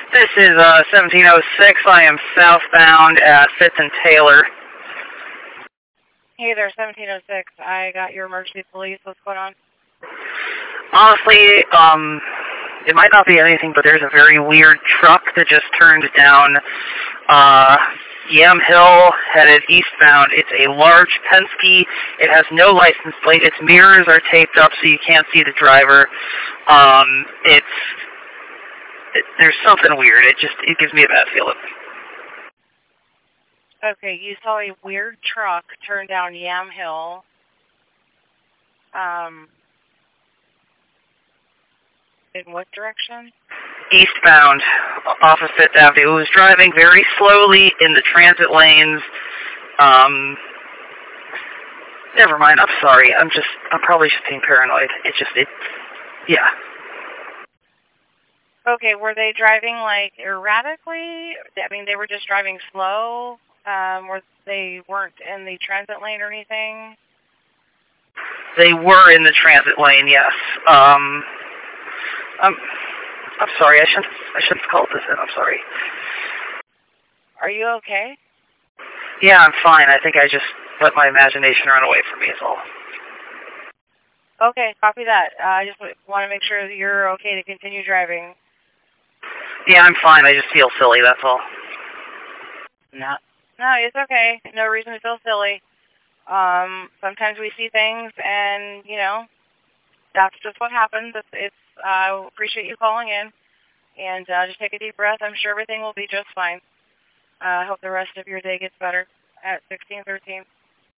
This is 1706. I am southbound at Fitz and Taylor. Hey there, 1706. I got your emergency police. What's going on? Honestly, it might not be anything, but there's a very weird truck that just turned down Yam Hill, headed eastbound. It's a large Penske. It has no license plate. Its mirrors are taped up so you can't see the driver. There's something weird. It gives me a bad feeling. Okay, you saw a weird truck turn down Yam Hill. In what direction? Eastbound, off of Fifth Avenue. It was driving very slowly in the transit lanes. Never mind. I'm sorry. I'm probably just being paranoid. Yeah. Okay, were they driving, like, erratically? I mean, they were just driving slow? They weren't in the transit lane or anything? They were in the transit lane, yes. I'm sorry. I shouldn't have called this in. I'm sorry. Are you okay? Yeah, I'm fine. I think I just let my imagination run away from me is all. Okay, copy that. I just want to make sure that you're okay to continue driving. Yeah, I'm fine. I just feel silly, that's all. No, it's okay. No reason to feel silly. Sometimes we see things and, that's just what happens. I appreciate you calling in. And just take a deep breath. I'm sure everything will be just fine. I hope the rest of your day gets better at 1613.